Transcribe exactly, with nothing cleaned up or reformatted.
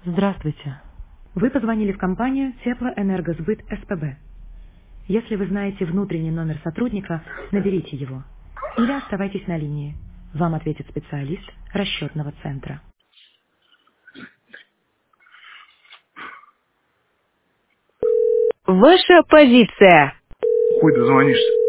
Здравствуйте. Вы позвонили в компанию Теплоэнергосбыт СПБ. Если вы знаете внутренний номер сотрудника, наберите его. Или оставайтесь на линии. Вам ответит специалист расчетного центра. Ваша позиция. Хуй дозвонишься.